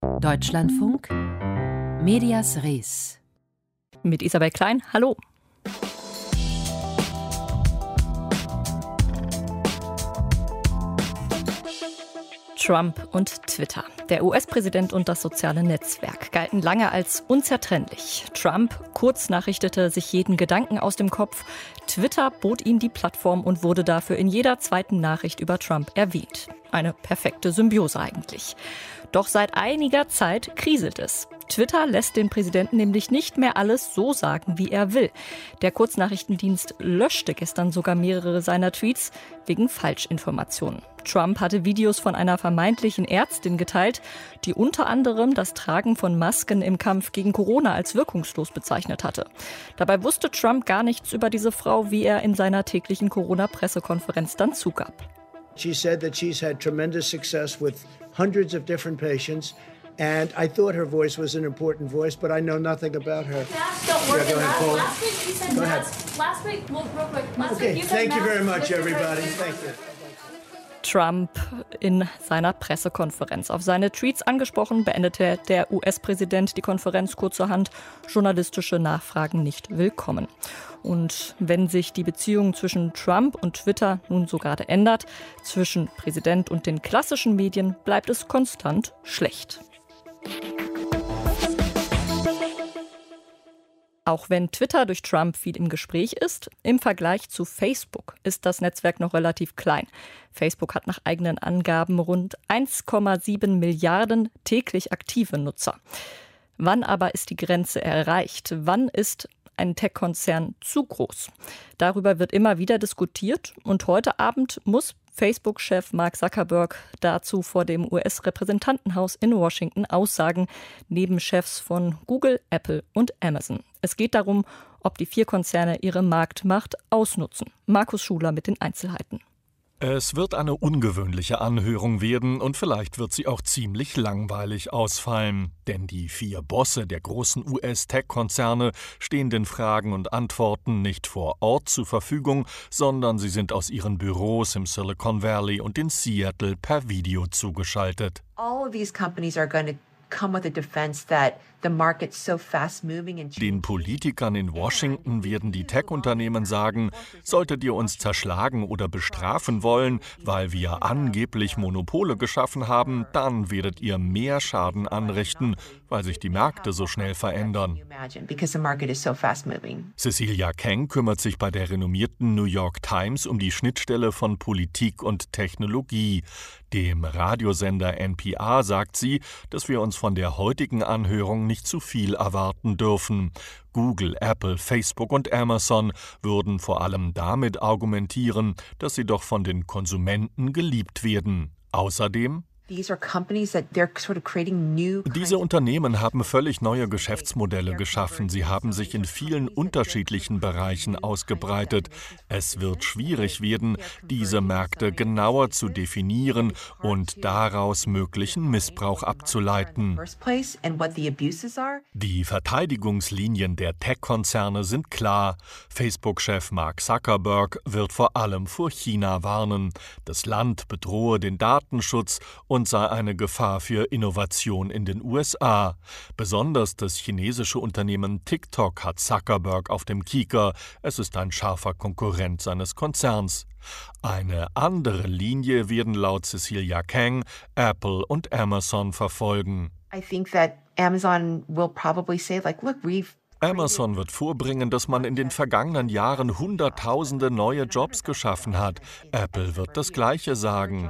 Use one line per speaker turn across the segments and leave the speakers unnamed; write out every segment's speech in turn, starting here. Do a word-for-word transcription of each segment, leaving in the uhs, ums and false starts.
Deutschlandfunk, Medias Res.
Mit Isabel Klein, hallo. Trump und Twitter. Der U S-Präsident und das soziale Netzwerk galten lange als unzertrennlich. Trump kurznachrichtete sich jeden Gedanken aus dem Kopf. Twitter bot ihm die Plattform und wurde dafür in jeder zweiten Nachricht über Trump erwähnt. Eine perfekte Symbiose eigentlich. Doch seit einiger Zeit kriselt es. Twitter lässt den Präsidenten nämlich nicht mehr alles so sagen, wie er will. Der Kurznachrichtendienst löschte gestern sogar mehrere seiner Tweets wegen Falschinformationen. Trump hatte Videos von einer vermeintlichen Ärztin geteilt, die unter anderem das Tragen von Masken im Kampf gegen Corona als wirkungslos bezeichnet hatte. Dabei wusste Trump gar nichts über diese Frau, wie er in seiner täglichen Corona-Pressekonferenz dann zugab.
She said that she's had tremendous success with hundreds of different patients. And I thought her voice was an important voice, but I know nothing about her.
Masks don't work.
Yeah, go ahead, Paul.
Last week you said
Go ahead.
masks. Last week, well, real quick. Last
Okay,
week you said
thank you very
masks.
much, everybody. Thank you.
Trump in seiner Pressekonferenz. Auf seine Tweets angesprochen, beendete der U S-Präsident die Konferenz kurzerhand. Journalistische Nachfragen nicht willkommen. Und wenn sich die Beziehung zwischen Trump und Twitter nun so gerade ändert, zwischen Präsident und den klassischen Medien bleibt es konstant schlecht. Auch wenn Twitter durch Trump viel im Gespräch ist, im Vergleich zu Facebook ist das Netzwerk noch relativ klein. Facebook hat nach eigenen Angaben rund eins Komma sieben Milliarden täglich aktive Nutzer. Wann aber ist die Grenze erreicht? Wann ist ein Tech-Konzern zu groß? Darüber wird immer wieder diskutiert und heute Abend muss Facebook-Chef Mark Zuckerberg dazu vor dem U S-Repräsentantenhaus in Washington aussagen, neben Chefs von Google, Apple und Amazon. Es geht darum, ob die vier Konzerne ihre Marktmacht ausnutzen. Markus Schuler mit den Einzelheiten.
Es wird eine ungewöhnliche Anhörung werden und vielleicht wird sie auch ziemlich langweilig ausfallen. Denn die vier Bosse der großen U S-Tech-Konzerne stehen den Fragen und Antworten nicht vor Ort zur Verfügung, sondern sie sind aus ihren Büros im Silicon Valley und in Seattle per Video zugeschaltet.
All of these companies are going to come with a defense that the market's so fast moving and
Den Politikern in Washington werden die Tech-Unternehmen sagen, solltet ihr uns zerschlagen oder bestrafen wollen, weil wir angeblich Monopole geschaffen haben, dann werdet ihr mehr Schaden anrichten, weil sich die Märkte so schnell verändern. Cecilia Kang kümmert sich bei der renommierten New York Times um die Schnittstelle von Politik und Technologie. Dem Radiosender N P R sagt sie, dass wir uns von der heutigen Anhörung nicht zu viel erwarten dürfen. Google, Apple, Facebook und Amazon würden vor allem damit argumentieren, dass sie doch von den Konsumenten geliebt werden. Außerdem:
Diese
Unternehmen haben völlig neue Geschäftsmodelle geschaffen. Sie haben sich in vielen unterschiedlichen Bereichen ausgebreitet. Es wird schwierig werden, diese Märkte genauer zu definieren und daraus möglichen Missbrauch abzuleiten. Die Verteidigungslinien der Tech-Konzerne sind klar. Facebook-Chef Mark Zuckerberg wird vor allem vor China warnen. Das Land bedrohe den Datenschutz und sei eine Gefahr für Innovation in den U S A. Besonders das chinesische Unternehmen TikTok hat Zuckerberg auf dem Kieker. Es ist ein scharfer Konkurrent seines Konzerns. Eine andere Linie werden laut Cecilia Kang Apple und Amazon verfolgen.
I think that Amazon will probably say, like, look, we've
Amazon wird vorbringen, dass man in den vergangenen Jahren Hunderttausende neue Jobs geschaffen hat. Apple wird das Gleiche sagen.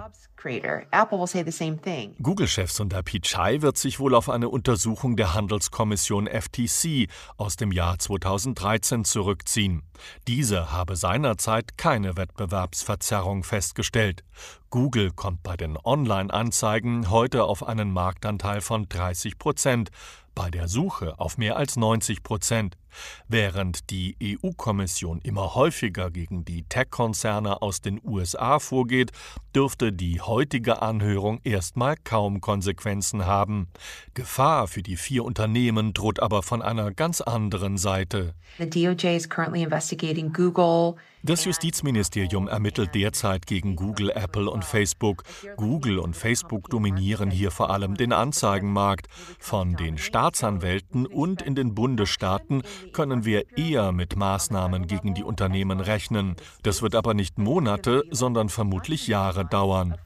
Google-Chef Sundar Pichai wird sich wohl auf eine Untersuchung der Handelskommission F T C aus dem Jahr zweitausenddreizehn zurückziehen. Diese habe seinerzeit keine Wettbewerbsverzerrung festgestellt. Google kommt bei den Online-Anzeigen heute auf einen Marktanteil von dreißig Prozent. Bei der Suche auf mehr als neunzig Prozent. Während die E U-Kommission immer häufiger gegen die Tech-Konzerne aus den U S A vorgeht, dürfte die heutige Anhörung erstmal kaum Konsequenzen haben. Gefahr für die vier Unternehmen droht aber von einer ganz anderen Seite.
The D O J is currently investigating Google.
Das Justizministerium ermittelt derzeit gegen Google, Apple und Facebook. Google und Facebook dominieren hier vor allem den Anzeigenmarkt. Von den Staatsanwälten und in den Bundesstaaten können wir eher mit Maßnahmen gegen die Unternehmen rechnen. Das wird aber nicht Monate, sondern vermutlich Jahre dauern.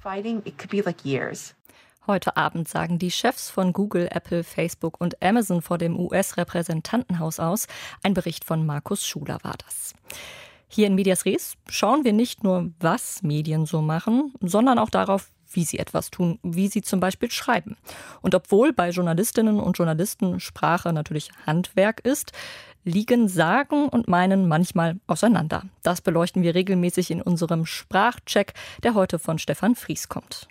Heute Abend sagen die Chefs von Google, Apple, Facebook und Amazon vor dem U S-Repräsentantenhaus aus. Ein Bericht von Markus Schuler war das. Hier in Medias Res schauen wir nicht nur, was Medien so machen, sondern auch darauf, wie sie etwas tun, wie sie zum Beispiel schreiben. Und obwohl bei Journalistinnen und Journalisten Sprache natürlich Handwerk ist, liegen Sagen und Meinen manchmal auseinander. Das beleuchten wir regelmäßig in unserem Sprachcheck, der heute von Stefan Fries kommt.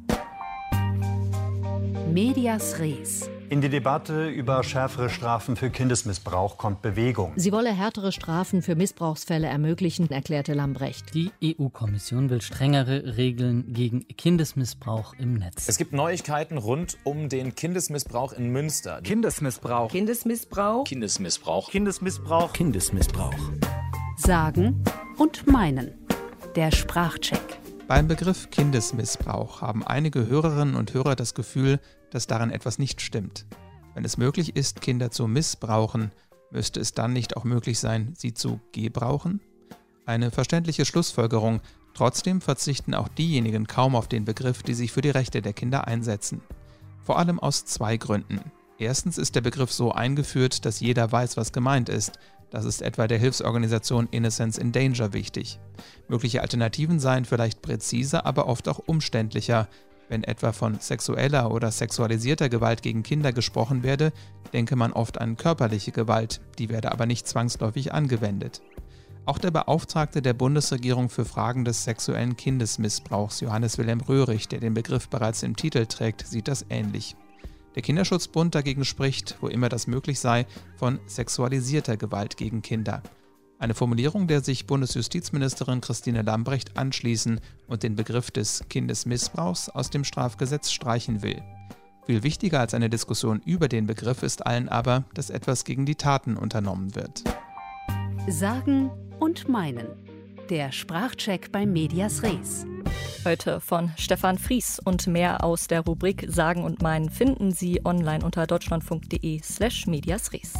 Medias Res.
In die Debatte über schärfere Strafen für Kindesmissbrauch kommt Bewegung.
Sie wolle härtere Strafen für Missbrauchsfälle ermöglichen, erklärte Lambrecht.
Die E U-Kommission will strengere Regeln gegen Kindesmissbrauch im Netz.
Es gibt Neuigkeiten rund um den Kindesmissbrauch in Münster.
Kindesmissbrauch.
Kindesmissbrauch.
Kindesmissbrauch.
Kindesmissbrauch.
Kindesmissbrauch.
Sagen und meinen. Der Sprachcheck.
Beim Begriff Kindesmissbrauch haben einige Hörerinnen und Hörer das Gefühl, dass daran etwas nicht stimmt. Wenn es möglich ist, Kinder zu missbrauchen, müsste es dann nicht auch möglich sein, sie zu gebrauchen? Eine verständliche Schlussfolgerung. Trotzdem verzichten auch diejenigen kaum auf den Begriff, die sich für die Rechte der Kinder einsetzen. Vor allem aus zwei Gründen. Erstens ist der Begriff so eingeführt, dass jeder weiß, was gemeint ist. Das ist etwa der Hilfsorganisation Innocence in Danger wichtig. Mögliche Alternativen seien vielleicht präziser, aber oft auch umständlicher. Wenn etwa von sexueller oder sexualisierter Gewalt gegen Kinder gesprochen werde, denke man oft an körperliche Gewalt, die werde aber nicht zwangsläufig angewendet. Auch der Beauftragte der Bundesregierung für Fragen des sexuellen Kindesmissbrauchs, Johannes Wilhelm Röhrig, der den Begriff bereits im Titel trägt, sieht das ähnlich. Der Kinderschutzbund dagegen spricht, wo immer das möglich sei, von sexualisierter Gewalt gegen Kinder. Eine Formulierung, der sich Bundesjustizministerin Christine Lambrecht anschließen und den Begriff des Kindesmissbrauchs aus dem Strafgesetz streichen will. Viel wichtiger als eine Diskussion über den Begriff ist allen aber, dass etwas gegen die Taten unternommen wird.
Sagen und meinen. Der Sprachcheck bei Medias Res.
Heute von Stefan Fries und mehr aus der Rubrik Sagen und Meinen finden Sie online unter deutschlandfunk.de slash Medias Res.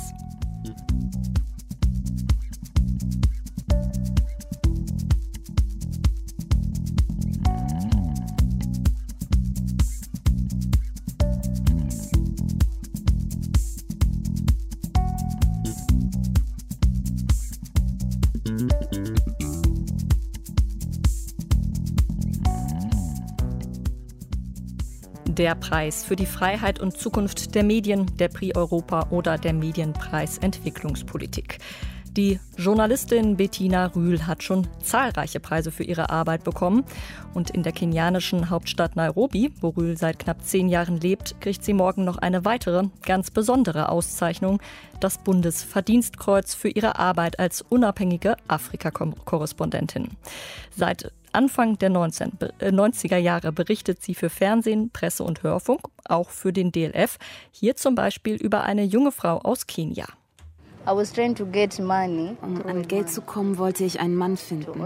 Der Preis für die Freiheit und Zukunft der Medien, der Prix Europa oder der Medienpreis Entwicklungspolitik. Die Journalistin Bettina Rühl hat schon zahlreiche Preise für ihre Arbeit bekommen. Und in der kenianischen Hauptstadt Nairobi, wo Rühl seit knapp zehn Jahren lebt, kriegt sie morgen noch eine weitere, ganz besondere Auszeichnung, das Bundesverdienstkreuz für ihre Arbeit als unabhängige Afrika-Korrespondentin. Seit Anfang der neunziger Jahre berichtet sie für Fernsehen, Presse und Hörfunk, auch für den D L F, hier zum Beispiel über eine junge Frau aus Kenia.
Um an Geld zu kommen, wollte ich einen Mann finden.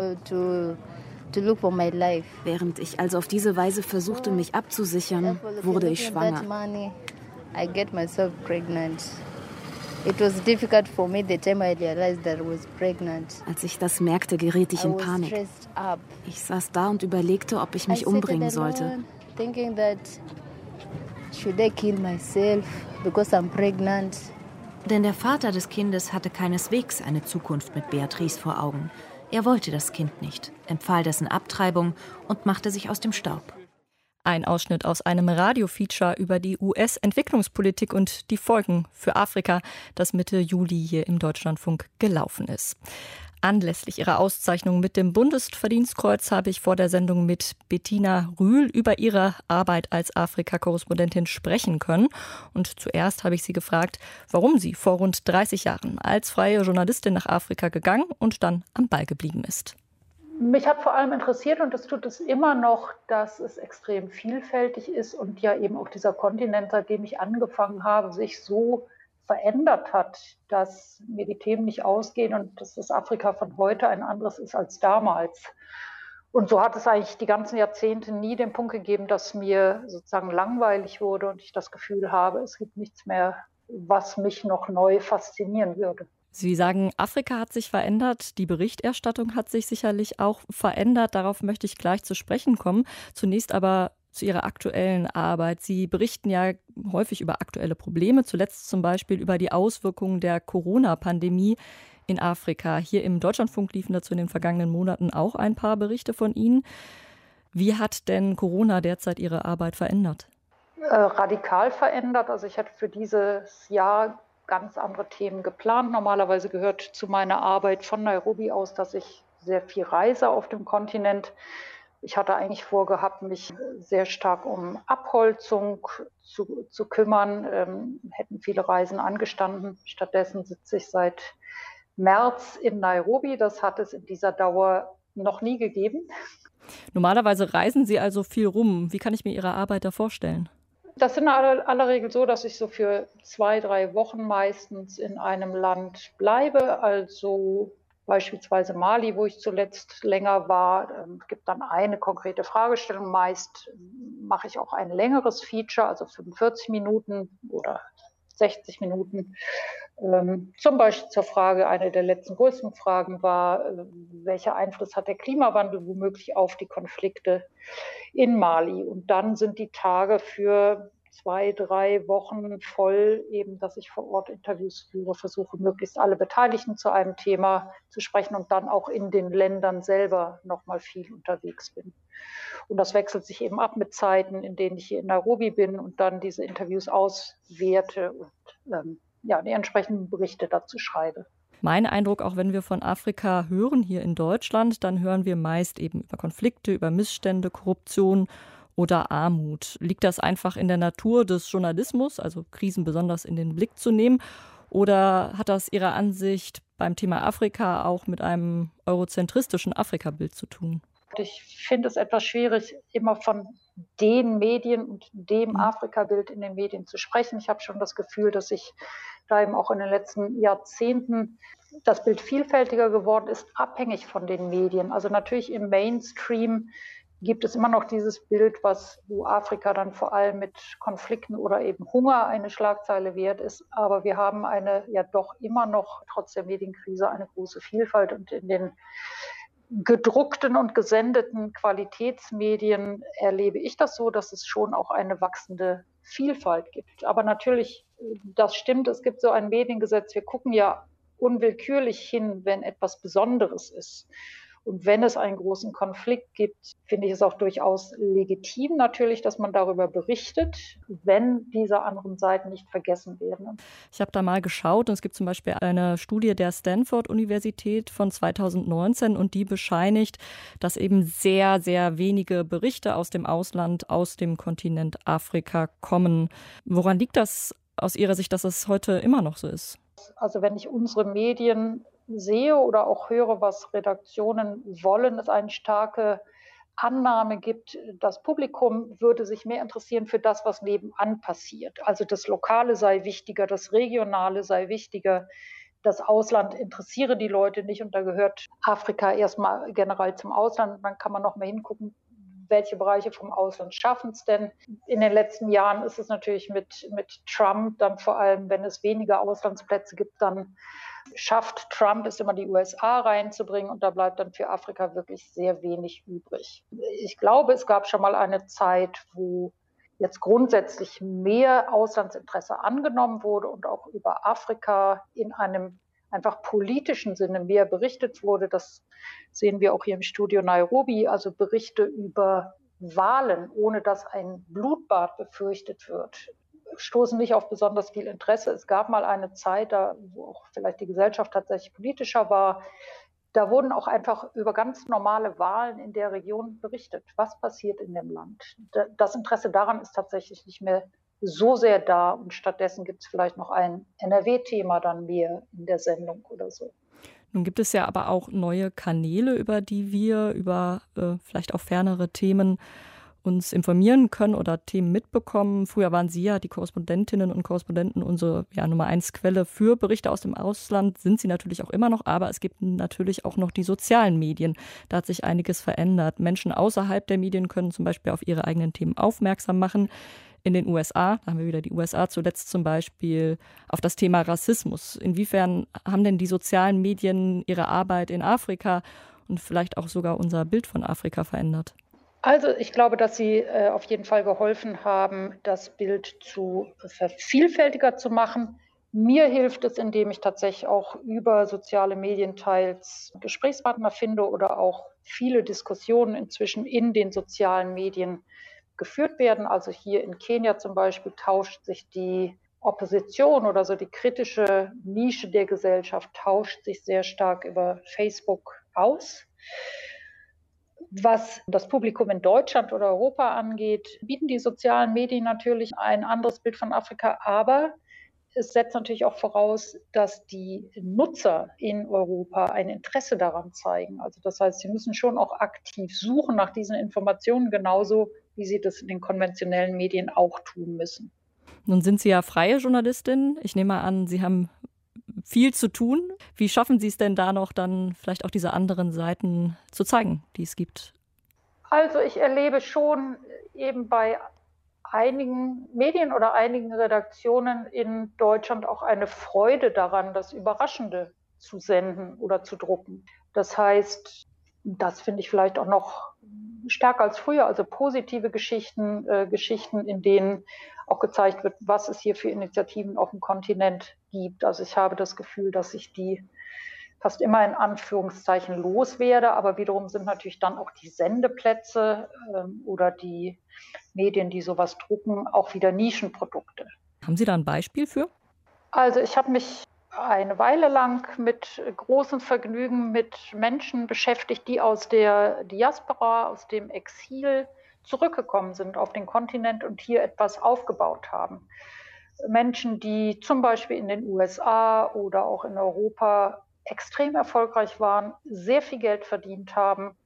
Während ich also auf diese Weise versuchte, mich abzusichern, wurde ich schwanger. Als ich das merkte, geriet ich in Panik. Ich saß da und überlegte, ob ich mich umbringen sollte. Denn der Vater des Kindes hatte keineswegs eine Zukunft mit Beatrice vor Augen. Er wollte das Kind nicht, empfahl dessen Abtreibung und machte sich aus dem Staub.
Ein Ausschnitt aus einem Radiofeature über die U S-Entwicklungspolitik und die Folgen für Afrika, das Mitte Juli hier im Deutschlandfunk gelaufen ist. Anlässlich ihrer Auszeichnung mit dem Bundesverdienstkreuz habe ich vor der Sendung mit Bettina Rühl über ihre Arbeit als Afrika-Korrespondentin sprechen können. Und zuerst habe ich sie gefragt, warum sie vor rund dreißig Jahren als freie Journalistin nach Afrika gegangen und dann am Ball geblieben ist.
Mich hat vor allem interessiert, und das tut es immer noch, dass es extrem vielfältig ist und ja eben auch dieser Kontinent, seitdem ich angefangen habe, sich so verändert hat, dass mir die Themen nicht ausgehen und dass das Afrika von heute ein anderes ist als damals. Und so hat es eigentlich die ganzen Jahrzehnte nie den Punkt gegeben, dass mir sozusagen langweilig wurde und ich das Gefühl habe, es gibt nichts mehr, was mich noch neu faszinieren würde.
Sie sagen, Afrika hat sich verändert, die Berichterstattung hat sich sicherlich auch verändert. Darauf möchte ich gleich zu sprechen kommen. Zunächst aber zu Ihrer aktuellen Arbeit. Sie berichten ja häufig über aktuelle Probleme, zuletzt zum Beispiel über die Auswirkungen der Corona-Pandemie in Afrika. Hier im Deutschlandfunk liefen dazu in den vergangenen Monaten auch ein paar Berichte von Ihnen. Wie hat denn Corona derzeit Ihre Arbeit verändert?
Äh, radikal verändert. Also ich hatte für dieses Jahr ganz andere Themen geplant. Normalerweise gehört zu meiner Arbeit von Nairobi aus, dass ich sehr viel reise auf dem Kontinent. Ich hatte eigentlich vorgehabt, mich sehr stark um Abholzung zu, zu kümmern. Ähm, hätten viele Reisen angestanden. Stattdessen sitze ich seit März in Nairobi. Das hat es in dieser Dauer noch nie gegeben.
Normalerweise reisen Sie also viel rum. Wie kann ich mir Ihre Arbeit da vorstellen?
Das ist in aller, aller Regel so, dass ich so für zwei, drei Wochen meistens in einem Land bleibe. Also beispielsweise Mali, wo ich zuletzt länger war. Es gibt dann eine konkrete Fragestellung. Meist mache ich auch ein längeres Feature, also fünfundvierzig Minuten oder sechzig Minuten. Ähm, zum Beispiel zur Frage, eine der letzten größten Fragen war, äh, welcher Einfluss hat der Klimawandel womöglich auf die Konflikte in Mali? Und dann sind die Tage für zwei, drei Wochen voll, eben, dass ich vor Ort Interviews führe, versuche, möglichst alle Beteiligten zu einem Thema zu sprechen und dann auch in den Ländern selber nochmal viel unterwegs bin. Und das wechselt sich eben ab mit Zeiten, in denen ich hier in Nairobi bin und dann diese Interviews auswerte und ähm, ja, die entsprechenden Berichte dazu schreibe.
Mein Eindruck, auch wenn wir von Afrika hören hier in Deutschland, dann hören wir meist eben über Konflikte, über Missstände, Korruption oder Armut. Liegt das einfach in der Natur des Journalismus, also Krisen besonders in den Blick zu nehmen? Oder hat das Ihrer Ansicht beim Thema Afrika auch mit einem eurozentristischen Afrikabild zu tun?
Ich finde es etwas schwierig, immer von den Medien und dem Afrikabild in den Medien zu sprechen. Ich habe schon das Gefühl, dass sich da eben auch in den letzten Jahrzehnten das Bild vielfältiger geworden ist, abhängig von den Medien. Also natürlich im Mainstream gibt es immer noch dieses Bild, was wo Afrika dann vor allem mit Konflikten oder eben Hunger eine Schlagzeile wert ist. Aber wir haben eine ja doch immer noch, trotz der Medienkrise, eine große Vielfalt. Und in den gedruckten und gesendeten Qualitätsmedien erlebe ich das so, dass es schon auch eine wachsende Vielfalt gibt. Aber natürlich, das stimmt, es gibt so ein Mediengesetz. Wir gucken ja unwillkürlich hin, wenn etwas Besonderes ist. Und wenn es einen großen Konflikt gibt, finde ich es auch durchaus legitim natürlich, dass man darüber berichtet, wenn diese anderen Seiten nicht vergessen werden.
Ich habe da mal geschaut und es gibt zum Beispiel eine Studie der Stanford-Universität von zweitausendneunzehn und die bescheinigt, dass eben sehr, sehr wenige Berichte aus dem Ausland, aus dem Kontinent Afrika kommen. Woran liegt das aus Ihrer Sicht, dass es heute immer noch so ist?
Also wenn ich unsere Medien sehe oder auch höre, was Redaktionen wollen, es eine starke Annahme gibt, das Publikum würde sich mehr interessieren für das, was nebenan passiert. Also das Lokale sei wichtiger, das Regionale sei wichtiger, das Ausland interessiere die Leute nicht und da gehört Afrika erstmal generell zum Ausland. Und dann kann man noch mal hingucken, welche Bereiche vom Ausland schaffen es denn. In den letzten Jahren ist es natürlich mit, mit Trump dann vor allem, wenn es weniger Auslandsplätze gibt, dann schafft Trump es immer, die U S A reinzubringen und da bleibt dann für Afrika wirklich sehr wenig übrig. Ich glaube, es gab schon mal eine Zeit, wo jetzt grundsätzlich mehr Auslandsinteresse angenommen wurde und auch über Afrika in einem einfach politischen Sinne mehr berichtet wurde. Das sehen wir auch hier im Studio Nairobi, also Berichte über Wahlen, ohne dass ein Blutbad befürchtet wird, stoßen nicht auf besonders viel Interesse. Es gab mal eine Zeit, da, wo auch vielleicht die Gesellschaft tatsächlich politischer war, da wurden auch einfach über ganz normale Wahlen in der Region berichtet. Was passiert in dem Land? Das Interesse daran ist tatsächlich nicht mehr so sehr da und stattdessen gibt es vielleicht noch ein N R W-Thema dann mehr in der Sendung oder so.
Nun gibt es ja aber auch neue Kanäle, über die wir über äh, vielleicht auch fernere Themen uns informieren können oder Themen mitbekommen. Früher waren Sie ja, die Korrespondentinnen und Korrespondenten, unsere ja, Nummer eins Quelle für Berichte aus dem Ausland. Sind sie natürlich auch immer noch, aber es gibt natürlich auch noch die sozialen Medien. Da hat sich einiges verändert. Menschen außerhalb der Medien können zum Beispiel auf ihre eigenen Themen aufmerksam machen. In den U S A, da haben wir wieder die U S A zuletzt zum Beispiel, auf das Thema Rassismus. Inwiefern haben denn die sozialen Medien ihre Arbeit in Afrika und vielleicht auch sogar unser Bild von Afrika verändert?
Also ich glaube, dass sie äh, auf jeden Fall geholfen haben, das Bild zu vielfältiger zu machen. Mir hilft es, indem ich tatsächlich auch über soziale Medien teils Gesprächspartner finde oder auch viele Diskussionen inzwischen in den sozialen Medien geführt werden. Also hier in Kenia zum Beispiel tauscht sich die Opposition oder so die kritische Nische der Gesellschaft tauscht sich sehr stark über Facebook aus. Was das Publikum in Deutschland oder Europa angeht, bieten die sozialen Medien natürlich ein anderes Bild von Afrika, aber es setzt natürlich auch voraus, dass die Nutzer in Europa ein Interesse daran zeigen. Also das heißt, sie müssen schon auch aktiv suchen nach diesen Informationen, genauso wie sie das in den konventionellen Medien auch tun müssen.
Nun sind Sie ja freie Journalistin. Ich nehme an, Sie haben viel zu tun. Wie schaffen Sie es denn da noch, dann vielleicht auch diese anderen Seiten zu zeigen, die es gibt?
Also ich erlebe schon eben bei einigen Medien oder einigen Redaktionen in Deutschland auch eine Freude daran, das Überraschende zu senden oder zu drucken. Das heißt, das finde ich vielleicht auch noch stärker als früher, also positive Geschichten, äh, Geschichten, in denen auch gezeigt wird, was es hier für Initiativen auf dem Kontinent gibt. Also ich habe das Gefühl, dass ich die fast immer in Anführungszeichen loswerde, aber wiederum sind natürlich dann auch die Sendeplätze ähm, oder die Medien, die sowas drucken, auch wieder Nischenprodukte.
Haben Sie da ein Beispiel für?
Also ich habe mich eine Weile lang mit großem Vergnügen mit Menschen beschäftigt, die aus der Diaspora, aus dem Exil zurückgekommen sind auf den Kontinent und hier etwas aufgebaut haben. Menschen, die zum Beispiel in den U S A oder auch in Europa extrem erfolgreich waren, sehr viel Geld verdient haben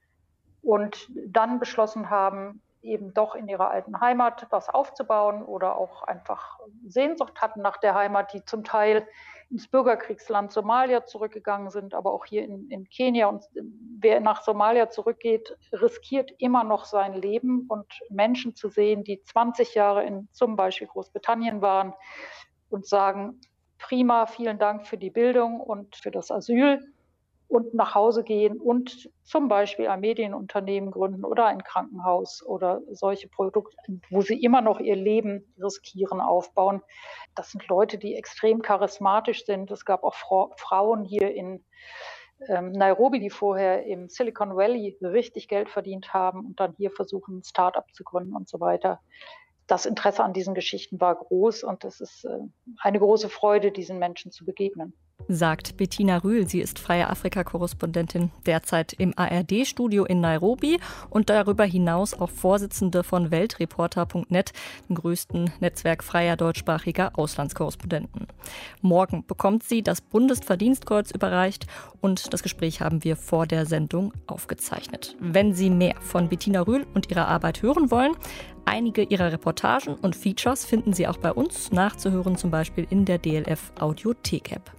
und dann beschlossen haben, eben doch in ihrer alten Heimat was aufzubauen oder auch einfach Sehnsucht hatten nach der Heimat, die zum Teil ins Bürgerkriegsland Somalia zurückgegangen sind, aber auch hier in, in Kenia. Und wer nach Somalia zurückgeht, riskiert immer noch sein Leben. Und Menschen zu sehen, die zwanzig Jahre in zum Beispiel Großbritannien waren und sagen, prima, vielen Dank für die Bildung und für das Asyl, und nach Hause gehen und zum Beispiel ein Medienunternehmen gründen oder ein Krankenhaus oder solche Produkte, wo sie immer noch ihr Leben riskieren, aufbauen. Das sind Leute, die extrem charismatisch sind. Es gab auch Fra- Frauen hier in ähm, Nairobi, die vorher im Silicon Valley richtig Geld verdient haben und dann hier versuchen, ein Start-up zu gründen und so weiter. Das Interesse an diesen Geschichten war groß und es ist äh, eine große Freude, diesen Menschen zu begegnen.
Sagt Bettina Rühl. Sie ist freie Afrika-Korrespondentin, derzeit im A R D-Studio in Nairobi und darüber hinaus auch Vorsitzende von Weltreporter Punkt net, dem größten Netzwerk freier deutschsprachiger Auslandskorrespondenten. Morgen bekommt sie das Bundesverdienstkreuz überreicht und das Gespräch haben wir vor der Sendung aufgezeichnet. Wenn Sie mehr von Bettina Rühl und ihrer Arbeit hören wollen, einige ihrer Reportagen und Features finden Sie auch bei uns nachzuhören, zum Beispiel in der D L F Audiothek-App.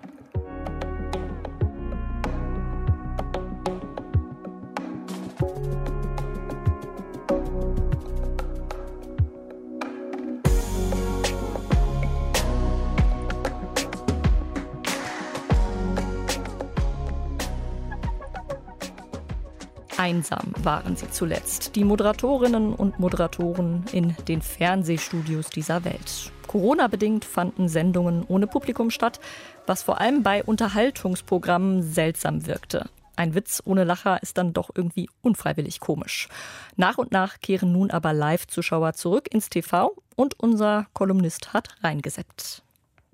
Einsam waren sie zuletzt, die Moderatorinnen und Moderatoren in den Fernsehstudios dieser Welt. Corona-bedingt fanden Sendungen ohne Publikum statt, was vor allem bei Unterhaltungsprogrammen seltsam wirkte. Ein Witz ohne Lacher ist dann doch irgendwie unfreiwillig komisch. Nach und nach kehren nun aber Live-Zuschauer zurück ins T V und unser Kolumnist hat reingeseppt.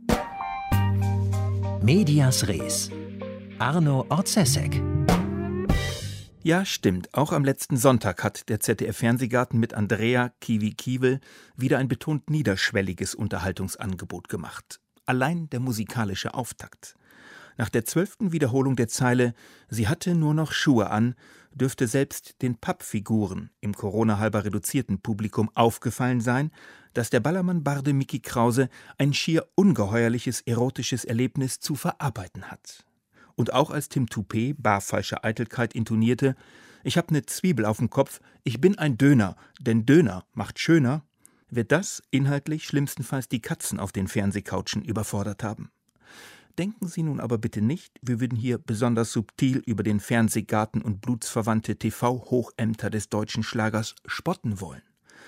Medias Res. Arno Orzesek.
Ja, stimmt. Auch am letzten Sonntag hat der Z D F-Fernsehgarten mit Andrea Kiwi-Kiewel wieder ein betont niederschwelliges Unterhaltungsangebot gemacht. Allein der musikalische Auftakt. Nach der zwölften Wiederholung der Zeile »Sie hatte nur noch Schuhe an« dürfte selbst den Pappfiguren im Corona-halber reduzierten Publikum aufgefallen sein, dass der Ballermann-Barde Micky Krause ein schier ungeheuerliches erotisches Erlebnis zu verarbeiten hat. Und auch als Tim Toupé barfalsche Eitelkeit intonierte, »Ich hab ne Zwiebel auf dem Kopf, ich bin ein Döner, denn Döner macht schöner«, wird das inhaltlich schlimmstenfalls die Katzen auf den Fernsehcouchen überfordert haben. Denken Sie nun aber bitte nicht, wir würden hier besonders subtil über den Fernsehgarten und blutsverwandte T V-Hochämter des deutschen Schlagers spotten wollen.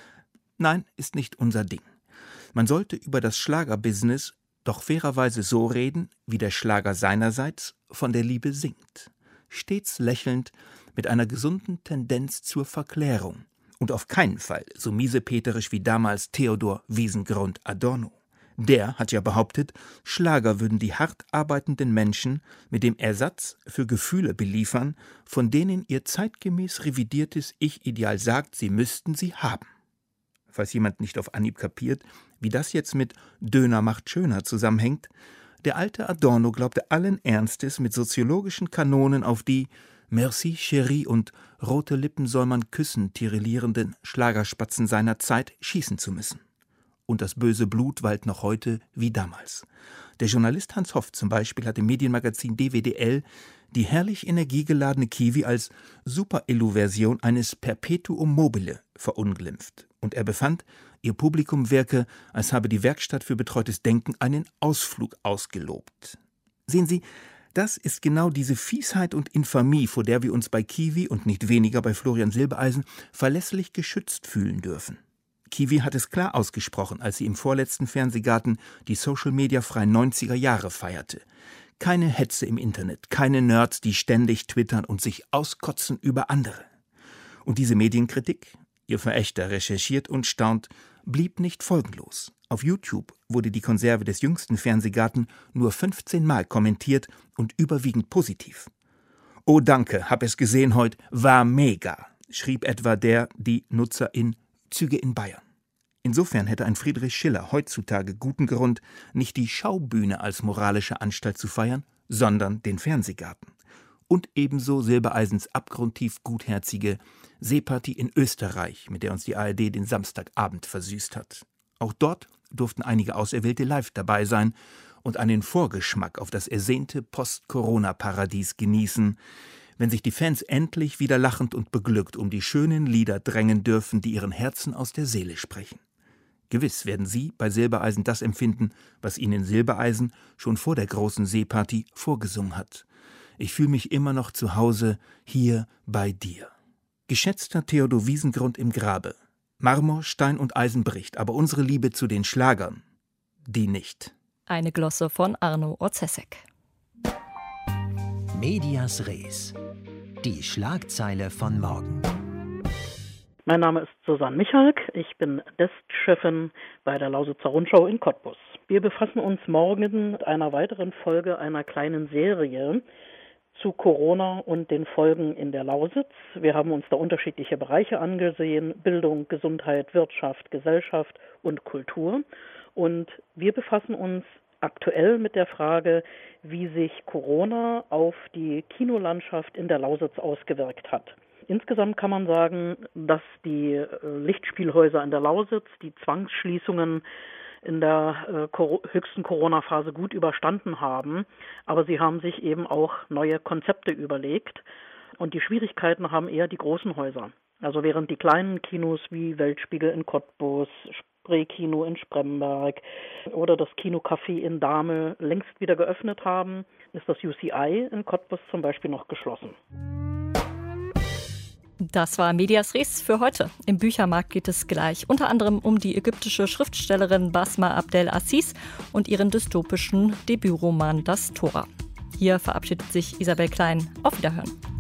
Nein, ist nicht unser Ding. Man sollte über das Schlagerbusiness doch fairerweise so reden, wie der Schlager seinerseits von der Liebe singt. Stets lächelnd, mit einer gesunden Tendenz zur Verklärung. Und auf keinen Fall so miesepeterisch wie damals Theodor Wiesengrund Adorno. Der hat ja behauptet, Schlager würden die hart arbeitenden Menschen mit dem Ersatz für Gefühle beliefern, von denen ihr zeitgemäß revidiertes Ich-Ideal sagt, sie müssten sie haben. Falls jemand nicht auf Anhieb kapiert, wie das jetzt mit Döner macht schöner zusammenhängt, der alte Adorno glaubte allen Ernstes mit soziologischen Kanonen auf die Merci, Chérie und rote Lippen soll man küssen tirillierenden Schlagerspatzen seiner Zeit schießen zu müssen. Und das böse Blut wallt noch heute wie damals. Der Journalist Hans Hoff zum Beispiel hat im Medienmagazin D W D L die herrlich energiegeladene Kiwi als Super-Elu-Version eines Perpetuum mobile verunglimpft. Und er befand, ihr Publikum wirke, als habe die Werkstatt für betreutes Denken einen Ausflug ausgelobt. Sehen Sie, das ist genau diese Fiesheit und Infamie, vor der wir uns bei Kiwi und nicht weniger bei Florian Silbereisen verlässlich geschützt fühlen dürfen. Kiwi hat es klar ausgesprochen, als sie im vorletzten Fernsehgarten die Social-Media-freien neunziger Jahre feierte. Keine Hetze im Internet, keine Nerds, die ständig twittern und sich auskotzen über andere. Und diese Medienkritik, ihr Verächter recherchiert und staunt, blieb nicht folgenlos. Auf YouTube wurde die Konserve des jüngsten Fernsehgarten nur fünfzehn Mal kommentiert und überwiegend positiv. »Oh danke, hab es gesehen heut, war mega«, schrieb etwa der, die Nutzerin Züge in Bayern. Insofern hätte ein Friedrich Schiller heutzutage guten Grund, nicht die Schaubühne als moralische Anstalt zu feiern, sondern den Fernsehgarten. Und ebenso Silbereisens abgrundtief gutherzige Seeparty in Österreich, mit der uns die A R D den Samstagabend versüßt hat. Auch dort durften einige Auserwählte live dabei sein und einen Vorgeschmack auf das ersehnte Post-Corona-Paradies genießen, wenn sich die Fans endlich wieder lachend und beglückt um die schönen Lieder drängen dürfen, die ihren Herzen aus der Seele sprechen. Gewiss werden Sie bei Silbereisen das empfinden, was Ihnen Silbereisen schon vor der großen Seeparty vorgesungen hat. Ich fühle mich immer noch zu Hause, hier bei dir. Geschätzter Theodor Wiesengrund im Grabe. Marmor, Stein und Eisen bricht, aber unsere Liebe zu den Schlagern, die nicht.
Eine Glosse von Arno Orzesek.
Medias Res. Die Schlagzeile von morgen.
Mein Name ist Susanne Michalk, ich bin Deskchefin bei der Lausitzer Rundschau in Cottbus. Wir befassen uns morgen mit einer weiteren Folge einer kleinen Serie zu Corona und den Folgen in der Lausitz. Wir haben uns da unterschiedliche Bereiche angesehen: Bildung, Gesundheit, Wirtschaft, Gesellschaft und Kultur. Und wir befassen uns aktuell mit der Frage, wie sich Corona auf die Kinolandschaft in der Lausitz ausgewirkt hat. Insgesamt kann man sagen, dass die Lichtspielhäuser in der Lausitz die Zwangsschließungen in der äh, höchsten Corona-Phase gut überstanden haben. Aber sie haben sich eben auch neue Konzepte überlegt. Und die Schwierigkeiten haben eher die großen Häuser. Also während die kleinen Kinos wie Weltspiegel in Cottbus, Spreekino in Spremberg oder das Kinocafé in Dahme längst wieder geöffnet haben, ist das U C I in Cottbus zum Beispiel noch geschlossen.
Das war Medias Res für heute. Im Büchermarkt geht es gleich unter anderem um die ägyptische Schriftstellerin Basma Abdel Aziz und ihren dystopischen Debütroman Das Tora. Hier verabschiedet sich Isabel Klein. Auf Wiederhören.